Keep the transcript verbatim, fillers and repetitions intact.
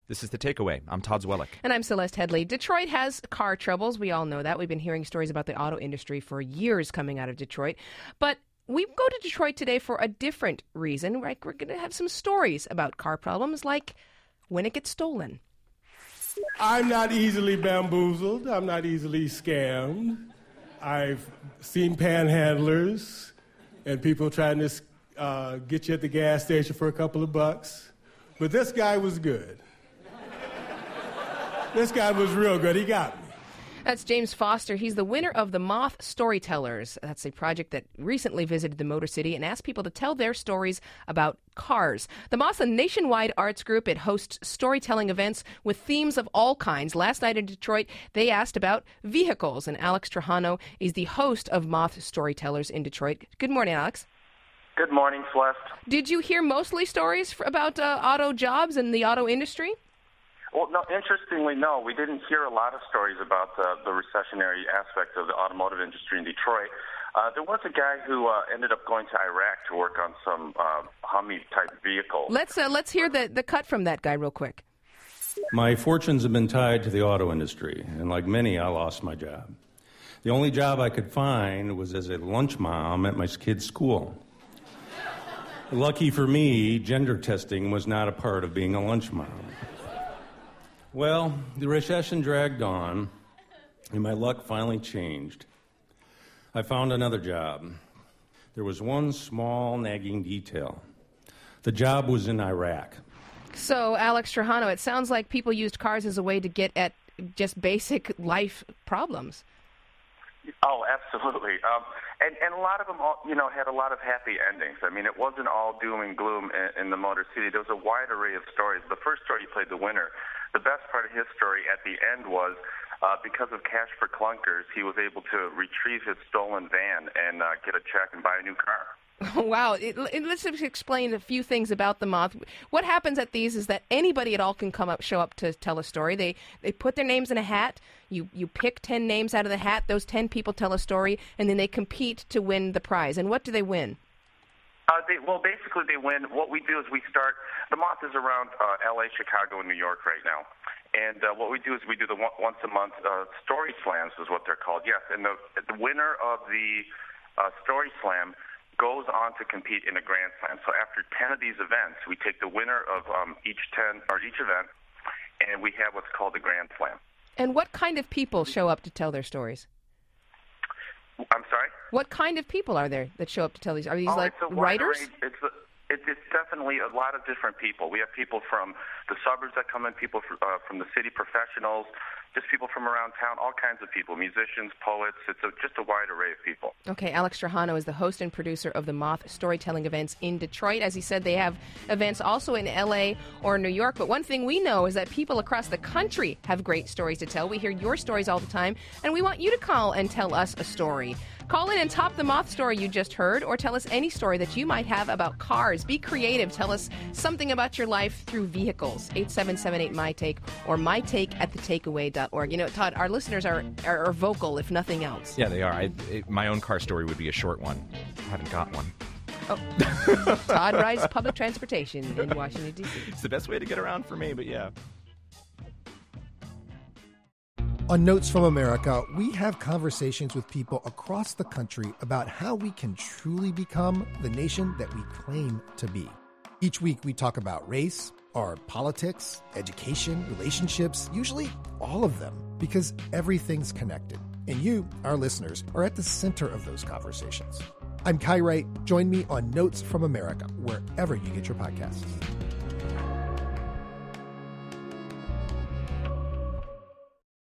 This is The Takeaway. I'm Todd Zwellick. And I'm Celeste Headley. Detroit has car troubles. We all know that. We've been hearing stories about the auto industry for years coming out of Detroit. But we go to Detroit today for a different reason. Right? We're going to have some stories about car problems, like when it gets stolen. I'm not easily bamboozled. I'm not easily scammed. I've seen panhandlers and people trying to uh, get you at the gas station for a couple of bucks. But this guy was good. This guy was real good. He got me. That's James Foster. He's the winner of the Moth Storytellers. That's a project that recently visited the Motor City and asked people to tell their stories about cars. The Moth's a nationwide arts group. It hosts storytelling events with themes of all kinds. Last night in Detroit, they asked about vehicles, and Alex Trajano is the host of Moth Storytellers in Detroit. Good morning, Alex. Good morning, Celeste. Did you hear mostly stories f- about uh, auto jobs and the auto industry? Well, no, interestingly, no. We didn't hear a lot of stories about uh, the recessionary aspect of the automotive industry in Detroit. Uh, there was a guy who uh, ended up going to Iraq to work on some uh, Humvee-type vehicle. Let's uh, let's hear the, the cut from that guy real quick. My fortunes have been tied to the auto industry, and like many, I lost my job. The only job I could find was as a lunch mom at my kid's school. Lucky for me, gender testing was not a part of being a lunch mom. Well, the recession dragged on, and my luck finally changed. I found another job. There was one small, nagging detail. The job was in Iraq. So, Alex Trajano, it sounds like people used cars as a way to get at just basic life problems. Oh, absolutely. Um, and, and a lot of them, all, you know, had a lot of happy endings. I mean, it wasn't all doom and gloom in, in the Motor City. There was a wide array of stories. The first story you played, the winner, the best part of his story at the end was uh, because of Cash for Clunkers, he was able to retrieve his stolen van and uh, get a check and buy a new car. Wow. It, it, let's just explain a few things about the Moth. What happens at these is that anybody at all can come up, show up to tell a story. They they put their names in a hat. You you pick ten names out of the hat. Those ten people tell a story, and then they compete to win the prize. And what do they win? Uh, they, well, basically they win. What we do is we start, the Moth is around uh, L A, Chicago, and New York right now. And uh, what we do is we do the one, once a month uh, story slams is what they're called. Yes, and the, the winner of the uh, story slam goes on to compete in a Grand Slam. So after ten of these events, we take the winner of um, each ten or each event, and we have what's called the Grand Slam. And what kind of people show up to tell their stories? I'm sorry? What kind of people are there that show up to tell these? Are these oh, like it's a wide writers? array. It's a, it, it's definitely a lot of different people. We have people from the suburbs that come in, people for, uh, from the city, professionals, just people from around town, all kinds of people, musicians, poets. It's a, just a wide array of people. Okay, Alex Trajano is the host and producer of the Moth Storytelling events in Detroit. As he said, they have events also in L A or New York. But one thing we know is that people across the country have great stories to tell. We hear your stories all the time, and we want you to call and tell us a story. Call in and top the Moth story you just heard, or tell us any story that you might have about cars. Be creative. Tell us something about your life through vehicles. eight seven seven eight, M Y Take or my take at the takeaway dot org. You know, Todd, our listeners are, are, are vocal, if nothing else. Yeah, they are. I, it, my own car story would be a short one. I haven't got one. Oh. Todd rides public transportation in Washington, D C It's the best way to get around for me, but yeah. On Notes from America, we have conversations with people across the country about how we can truly become the nation that we claim to be. Each week, we talk about race, our politics, education, relationships, usually all of them, because everything's connected. And you, our listeners, are at the center of those conversations. I'm Kai Wright. Join me on Notes from America, wherever you get your podcasts.